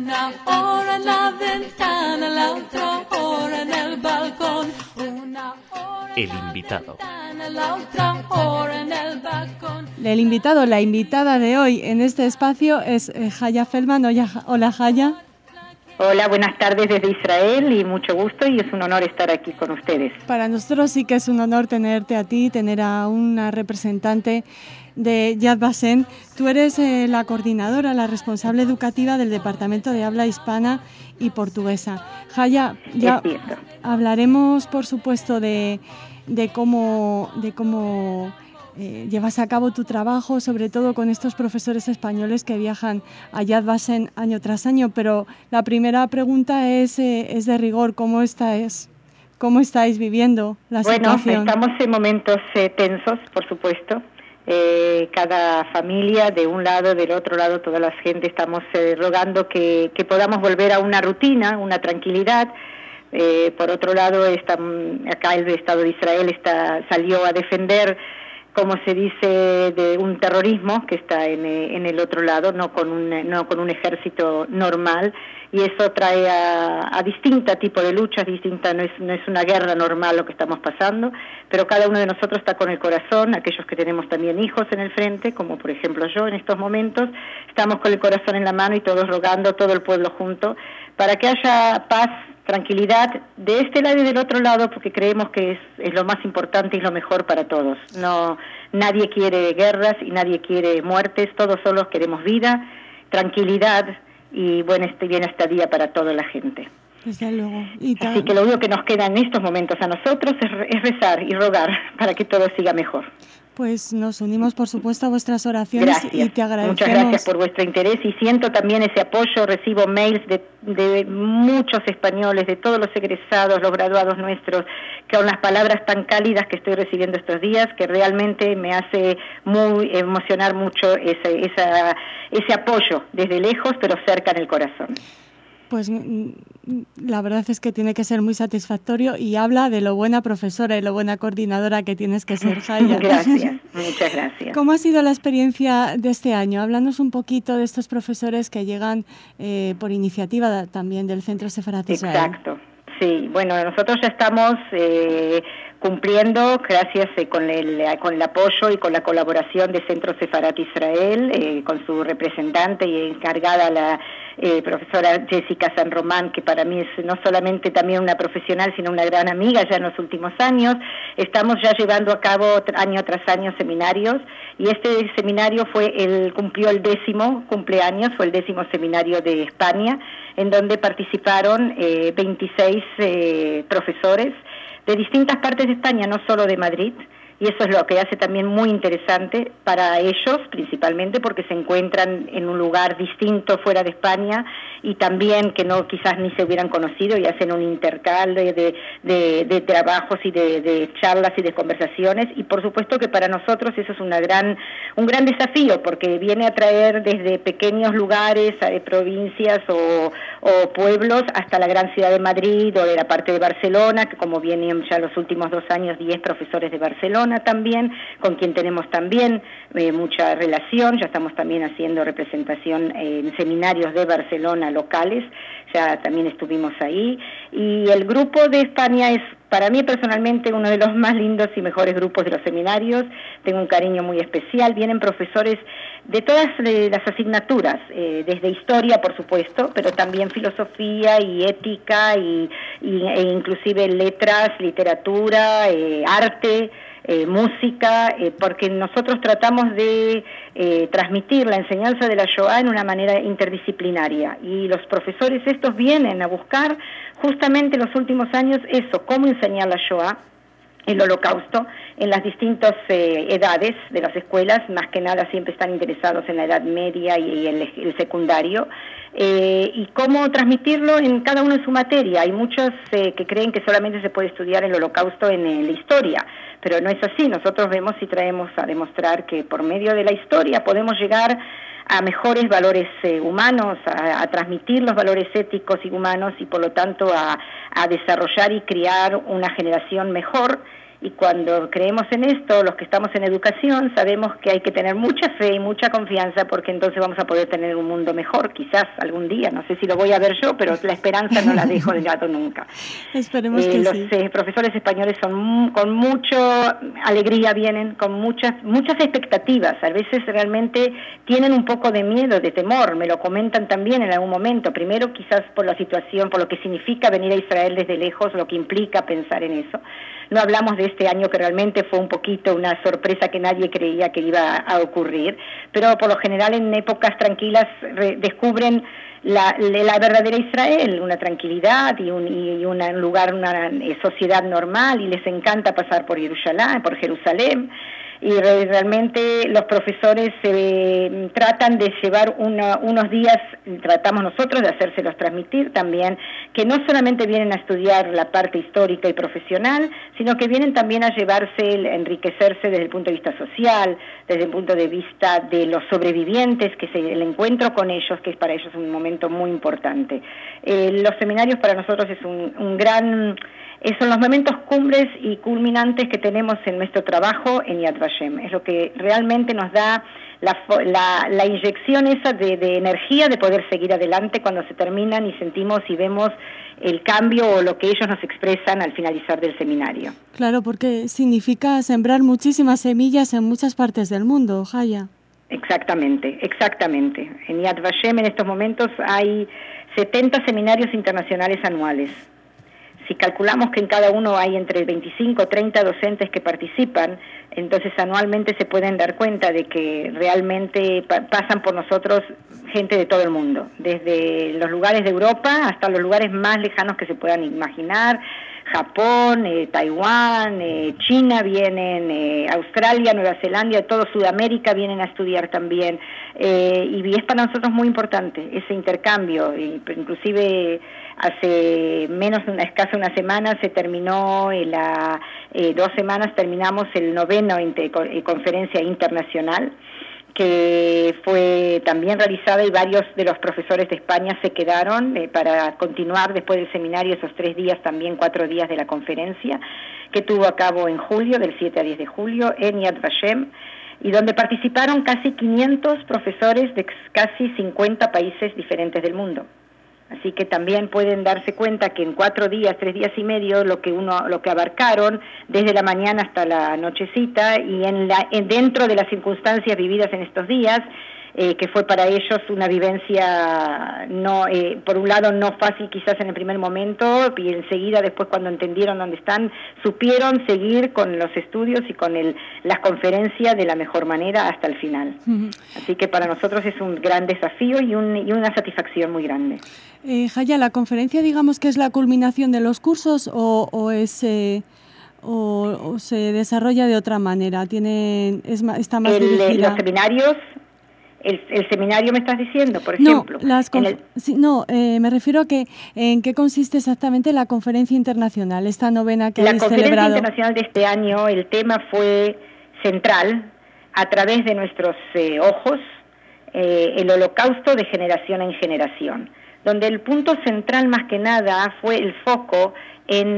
Una hora en la ventana, la otra hora en el balcón. El invitado. La otra hora en el balcón. El invitado, la invitada de hoy en este espacio es Jaya Feldman. Hola, Jaya. Hola, buenas tardes desde Israel y mucho gusto, y es un honor estar aquí con ustedes. Para nosotros sí que es un honor tenerte a ti, tener a una representante de Yad Vashem. Tú eres la coordinadora, la responsable educativa del Departamento de Habla Hispana y Portuguesa. Jaya, ya hablaremos, por supuesto, de cómo llevas a cabo tu trabajo, sobre todo con estos profesores españoles que viajan a Yad Vashem año tras año, pero la primera pregunta es de rigor. ¿Cómo estáis viviendo la situación? Bueno, estamos en momentos tensos, por supuesto. Cada familia, de un lado, del otro lado, toda la gente, estamos rogando que podamos volver a una rutina, una tranquilidad. Por otro lado, acá el Estado de Israel salió a defender, como se dice, de un terrorismo que está en el otro lado, no con un ejército normal, y eso trae a distinto tipo de luchas, no es una guerra normal lo que estamos pasando, pero cada uno de nosotros está con el corazón, aquellos que tenemos también hijos en el frente, como por ejemplo yo en estos momentos, estamos con el corazón en la mano y todos rogando, todo el pueblo junto, para que haya paz, tranquilidad de este lado y del otro lado, porque creemos que es lo más importante y lo mejor para todos. No, nadie quiere guerras y nadie quiere muertes, todos solos queremos vida, tranquilidad y buen estadía para toda la gente. Desde luego. Así que lo único que nos queda en estos momentos a nosotros es rezar y rogar para que todo siga mejor. Pues nos unimos, por supuesto, a vuestras oraciones. Gracias. Y te agradecemos. Muchas gracias por vuestro interés y siento también ese apoyo. Recibo mails de muchos españoles, de todos los egresados, los graduados nuestros, con las palabras tan cálidas que estoy recibiendo estos días, que realmente me hace muy emocionar mucho ese apoyo desde lejos, pero cerca en el corazón. Pues la verdad es que tiene que ser muy satisfactorio y habla de lo buena profesora y lo buena coordinadora que tienes que ser, Jaya. Gracias, muchas gracias. ¿Cómo ha sido la experiencia de este año? Háblanos un poquito de estos profesores que llegan por iniciativa también del Centro Sefarat Israel. Exacto, sí. Bueno, nosotros ya estamos cumpliendo, gracias con el apoyo y con la colaboración de Centro Sefarat Israel, con su representante y encargada la profesora Jessica San Román, que para mí es no solamente también una profesional, sino una gran amiga ya en los últimos años. Estamos ya llevando a cabo año tras año seminarios, y este seminario cumplió el 10º cumpleaños, fue el 10º seminario de España, en donde participaron 26 profesores de distintas partes de España, no solo de Madrid, y eso es lo que hace también muy interesante para ellos, principalmente porque se encuentran en un lugar distinto fuera de España y también que no quizás ni se hubieran conocido, y hacen un intercambio de trabajos y de charlas y de conversaciones, y por supuesto que para nosotros eso es un gran desafío, porque viene a traer desde pequeños lugares, provincias o pueblos, hasta la gran ciudad de Madrid o de la parte de Barcelona, que como vienen ya los últimos 2 años 10 profesores de Barcelona también, con quien tenemos también mucha relación. Ya estamos también haciendo representación en seminarios de Barcelona locales, ya también estuvimos ahí, y el grupo de España es para mí personalmente uno de los más lindos y mejores grupos de los seminarios. Tengo un cariño muy especial. Vienen profesores de todas las asignaturas, desde historia, por supuesto, pero también filosofía y ética e inclusive letras, literatura, arte, música, porque nosotros tratamos de transmitir la enseñanza de la Shoah en una manera interdisciplinaria, y los profesores estos vienen a buscar justamente en los últimos años eso, cómo enseñar la Shoah, el Holocausto, en las distintas edades de las escuelas. Más que nada siempre están interesados en la edad media y el secundario, y cómo transmitirlo en cada uno de su materia. Hay muchos que creen que solamente se puede estudiar el Holocausto en la historia, pero no es así. Nosotros vemos y traemos a demostrar que por medio de la historia podemos llegar a mejores valores humanos, a transmitir los valores éticos y humanos, y por lo tanto a desarrollar y criar una generación mejor Y cuando creemos en esto, los que estamos en educación, sabemos que hay que tener mucha fe y mucha confianza, porque entonces vamos a poder tener un mundo mejor, quizás algún día. No sé si lo voy a ver yo, pero la esperanza no la dejo de lado nunca. Esperemos que los sí. Profesores españoles son con mucha alegría, vienen con muchas expectativas. A veces realmente tienen un poco de miedo, de temor. Me lo comentan también en algún momento. Primero, quizás por la situación, por lo que significa venir a Israel desde lejos, lo que implica pensar en eso. No hablamos de este año, que realmente fue un poquito una sorpresa que nadie creía que iba a ocurrir, pero por lo general en épocas tranquilas descubren la verdadera Israel, una tranquilidad y un lugar, una sociedad normal, y les encanta pasar por Jerusalén. Y realmente los profesores tratan de llevar unos días, tratamos nosotros de hacérselos transmitir también, que no solamente vienen a estudiar la parte histórica y profesional, sino que vienen también a a enriquecerse desde el punto de vista social, desde el punto de vista de los sobrevivientes, el encuentro con ellos, que es para ellos un momento muy importante. Los seminarios para nosotros es un gran... son los momentos cumbres y culminantes que tenemos en nuestro trabajo en Yad Vashem. Es lo que realmente nos da la inyección esa de energía de poder seguir adelante cuando se terminan y sentimos y vemos el cambio o lo que ellos nos expresan al finalizar del seminario. Claro, porque significa sembrar muchísimas semillas en muchas partes del mundo, Haya. Exactamente. En Yad Vashem en estos momentos hay 70 seminarios internacionales anuales. Si calculamos que en cada uno hay entre 25 o 30 docentes que participan, entonces anualmente se pueden dar cuenta de que realmente pasan por nosotros gente de todo el mundo, desde los lugares de Europa hasta los lugares más lejanos que se puedan imaginar. Japón, Taiwán, China vienen, Australia, Nueva Zelanda, todo Sudamérica vienen a estudiar también, y es para nosotros muy importante ese intercambio. Inclusive hace escasa una semana se terminó 2 semanas terminamos el 9º conferencia internacional, que fue también realizada, y varios de los profesores de España se quedaron para continuar después del seminario esos 3 días, también 4 días de la conferencia, que tuvo a cabo en julio, del 7 a 10 de julio, en Yad Vashem, y donde participaron casi 500 profesores de casi 50 países diferentes del mundo. Así que también pueden darse cuenta que en 4 días, 3 días y medio, lo que abarcaron desde la mañana hasta la nochecita, y dentro de las circunstancias vividas en estos días, que fue para ellos una vivencia por un lado no fácil quizás en el primer momento, y enseguida después cuando entendieron dónde están, supieron seguir con los estudios y con las conferencias de la mejor manera hasta el final. Uh-huh. Así que para nosotros es un gran desafío y una satisfacción muy grande. Haya, ¿la conferencia digamos que es la culminación de los cursos o se desarrolla de otra manera? ¿Está más dirigida? Los seminarios... El seminario me estás diciendo, por ejemplo. Me refiero a que en qué consiste exactamente la conferencia internacional, esta novena que habéis celebrado. La conferencia internacional de este año, el tema fue central, a través de nuestros ojos, el holocausto de generación en generación, donde el punto central más que nada fue el foco en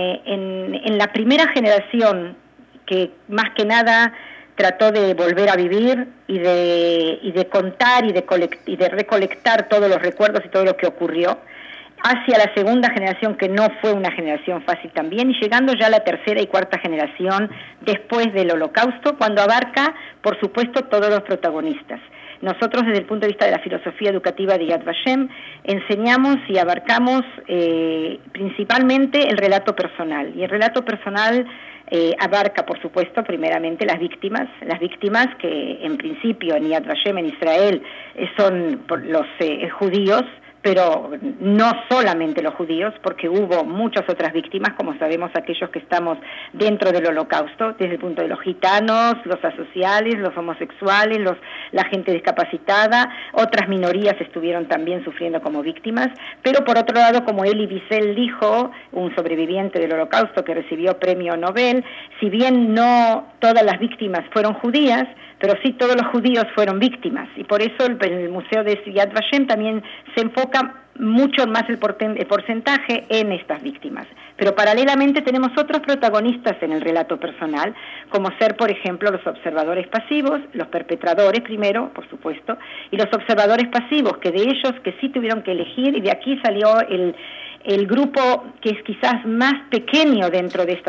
la primera generación, que más que nada trató de volver a vivir y de contar y de recolectar todos los recuerdos y todo lo que ocurrió, hacia la segunda generación, que no fue una generación fácil también, y llegando ya a la tercera y cuarta generación después del Holocausto, cuando abarca, por supuesto, todos los protagonistas. Nosotros, desde el punto de vista de la filosofía educativa de Yad Vashem, enseñamos y abarcamos principalmente el relato personal, y el relato personal abarca, por supuesto, primeramente las víctimas que en principio en Yad Vashem, en Israel, son los judíos, pero no solamente los judíos, porque hubo muchas otras víctimas, como sabemos aquellos que estamos dentro del Holocausto, desde el punto de los gitanos, los asociales, los homosexuales, la gente discapacitada, otras minorías estuvieron también sufriendo como víctimas, pero por otro lado, como Elie Wiesel dijo, un sobreviviente del Holocausto que recibió premio Nobel, si bien no todas las víctimas fueron judías, pero sí todos los judíos fueron víctimas, y por eso el Museo de Yad Vashem también se enfoca mucho más el porcentaje en estas víctimas. Pero paralelamente tenemos otros protagonistas en el relato personal, como ser, por ejemplo, los observadores pasivos, los perpetradores primero, por supuesto, y los observadores pasivos, que de ellos que sí tuvieron que elegir, y de aquí salió el grupo que es quizás más pequeño dentro de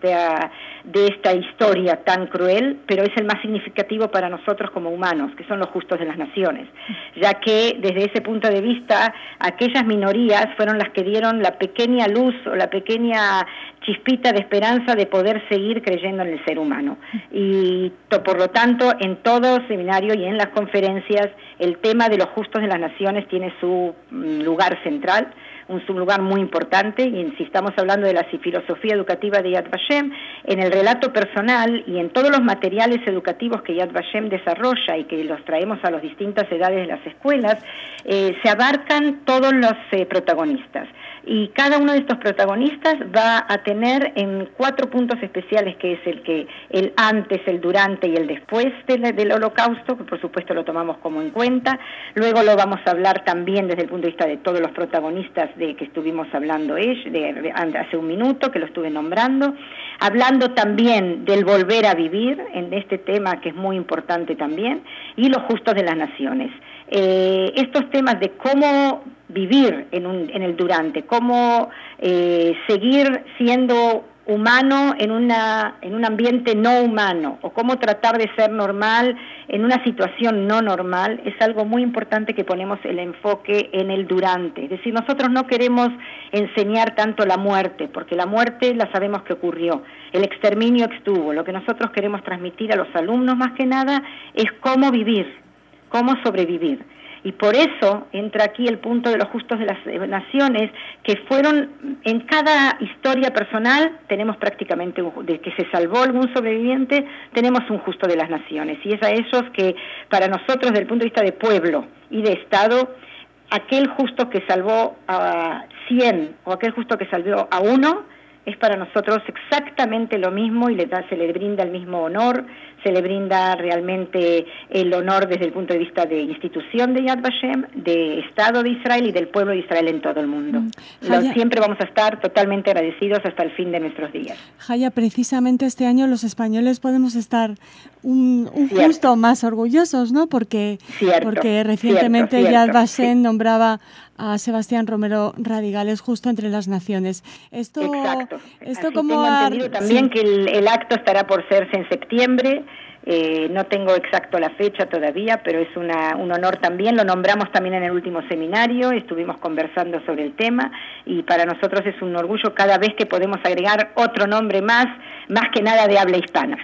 esta historia tan cruel, pero es el más significativo para nosotros como humanos, que son los justos de las naciones, ya que desde ese punto de vista aquellas minorías fueron las que dieron la pequeña luz o la pequeña chispita de esperanza de poder seguir creyendo en el ser humano. Y por lo tanto, en todo seminario y en las conferencias, el tema de los justos de las naciones tiene su lugar central, un lugar muy importante, y si estamos hablando de la filosofía educativa de Yad Vashem, en el relato personal y en todos los materiales educativos que Yad Vashem desarrolla y que los traemos a las distintas edades de las escuelas, se abarcan todos los protagonistas. Y cada uno de estos protagonistas va a tener en 4 puntos especiales, que es el antes, el durante y el después del holocausto, que por supuesto lo tomamos como en cuenta. Luego lo vamos a hablar también desde el punto de vista de todos los protagonistas de que estuvimos hablando hace un minuto, que lo estuve nombrando. Hablando también del volver a vivir, en este tema que es muy importante también, y los justos de las naciones. Estos temas de cómo vivir en el durante, cómo seguir siendo humano en un ambiente no humano, o cómo tratar de ser normal en una situación no normal, es algo muy importante que ponemos el enfoque en el durante. Es decir, nosotros no queremos enseñar tanto la muerte, porque la muerte la sabemos que ocurrió, el exterminio estuvo. Lo que nosotros queremos transmitir a los alumnos más que nada es cómo vivir, cómo sobrevivir. Y por eso entra aquí el punto de los justos de las naciones, que fueron, en cada historia personal, tenemos prácticamente, de que se salvó algún sobreviviente, tenemos un justo de las naciones. Y es a esos que, para nosotros, desde el punto de vista de pueblo y de Estado, aquel justo que salvó a 100 o aquel justo que salvó a 1, es para nosotros exactamente lo mismo, y se le brinda el mismo honor, se le brinda realmente el honor desde el punto de vista de institución de Yad Vashem, de Estado de Israel y del pueblo de Israel en todo el mundo. Siempre vamos a estar totalmente agradecidos hasta el fin de nuestros días. Jaya, precisamente este año los españoles podemos estar un justo más orgullosos, ¿no? Porque recientemente Yad Vashem nombraba a Sebastián Romero Radigales justo entre las naciones. Exacto. Esto como tengo entendido también que el acto estará por hacerse en septiembre. No tengo exacto la fecha todavía, pero es un honor también. Lo nombramos también en el último seminario, estuvimos conversando sobre el tema, y para nosotros es un orgullo cada vez que podemos agregar otro nombre más que nada de habla hispana.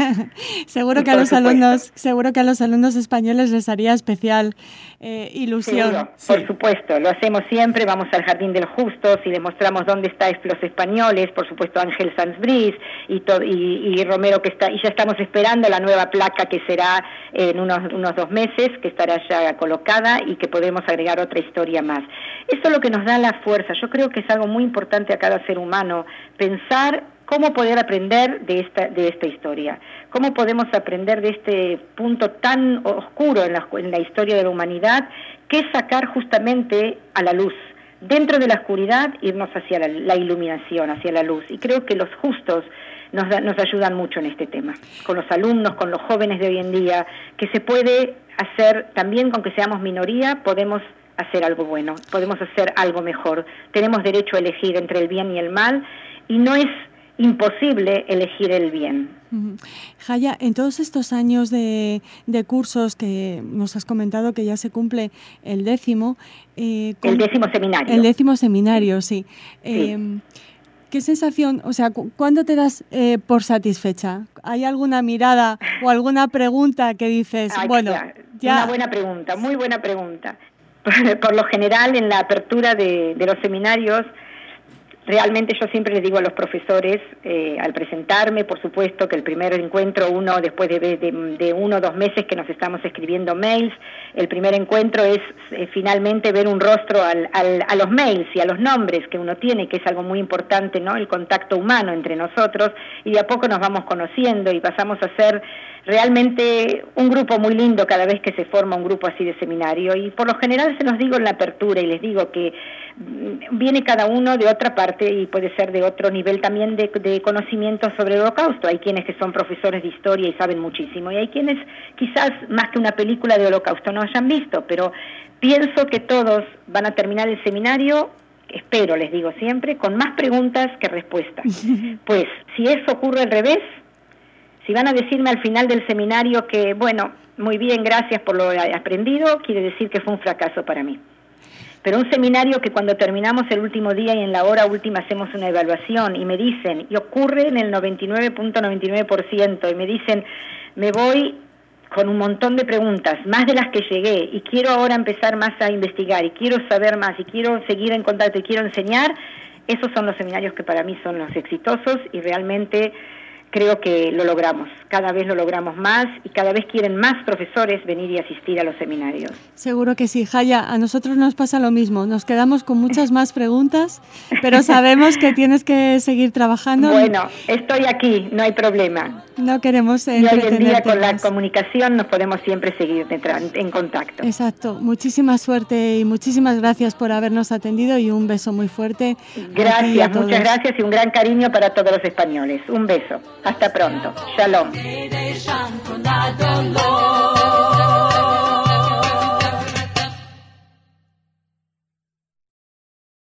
Seguro que a los alumnos españoles les haría especial ilusión. Seguro, sí. Por supuesto, lo hacemos siempre. Vamos al Jardín de los Justos y les mostramos dónde están los españoles, por supuesto Ángel Sanz Briz y Romero, que está, y ya estamos esperando la nueva placa que será en unos 2 meses, que estará ya colocada y que podremos agregar otra historia más. Eso es lo que nos da la fuerza. Yo creo que es algo muy importante a cada ser humano, pensar cómo poder aprender de esta historia, cómo podemos aprender de este punto tan oscuro en la historia de la humanidad, que es sacar justamente a la luz. Dentro de la oscuridad, irnos hacia la iluminación, hacia la luz. Y creo que los justos nos ayudan mucho en este tema, con los alumnos, con los jóvenes de hoy en día, que se puede hacer, también aunque seamos minoría, podemos hacer algo bueno, podemos hacer algo mejor. Tenemos derecho a elegir entre el bien y el mal, y no es imposible elegir el bien. Jaya, en todos estos años de cursos que nos has comentado que ya se cumple el 10º... el 10º seminario. El 10º seminario, sí. Sí. ¿Qué sensación, o sea, cuándo te das por satisfecha? ¿Hay alguna mirada o alguna pregunta que dices, ya? Una buena pregunta, muy buena pregunta. Por lo general, en la apertura de los seminarios, Realmente yo siempre les digo a los profesores, al presentarme, por supuesto, que el primer encuentro, después de 1 o 2 meses que nos estamos escribiendo mails, el primer encuentro es finalmente ver un rostro a los mails y a los nombres que uno tiene, que es algo muy importante, ¿no? El contacto humano entre nosotros, y de a poco nos vamos conociendo y pasamos a ser realmente un grupo muy lindo cada vez que se forma un grupo así de seminario. Y por lo general se los digo en la apertura y les digo que viene cada uno de otra parte y puede ser de otro nivel también de conocimiento sobre el Holocausto. Hay quienes que son profesores de historia y saben muchísimo, y hay quienes quizás más que una película de Holocausto no hayan visto, pero pienso que todos van a terminar el seminario, espero, les digo siempre, con más preguntas que respuestas. Pues si eso ocurre al revés, si van a decirme al final del seminario que, bueno, muy bien, gracias por lo aprendido, quiere decir que fue un fracaso para mí. Pero un seminario que cuando terminamos el último día y en la hora última hacemos una evaluación y me dicen, y ocurre en el 99.99%, y me dicen, me voy con un montón de preguntas, más de las que llegué, y quiero ahora empezar más a investigar, y quiero saber más, y quiero seguir en contacto, y quiero enseñar, esos son los seminarios que para mí son los exitosos, y realmente creo que lo logramos, cada vez lo logramos más y cada vez quieren más profesores venir y asistir a los seminarios. Seguro que sí, Jaya, a nosotros nos pasa lo mismo, nos quedamos con muchas más preguntas, pero sabemos que tienes que seguir trabajando. Bueno, estoy aquí, no hay problema. No queremos entretenerte. Y hoy en día con más. La comunicación nos podemos siempre seguir en contacto. Exacto, muchísima suerte y muchísimas gracias por habernos atendido y un beso muy fuerte. Gracias, muchas gracias y un gran cariño para todos los españoles. Un beso. Hasta pronto. Shalom.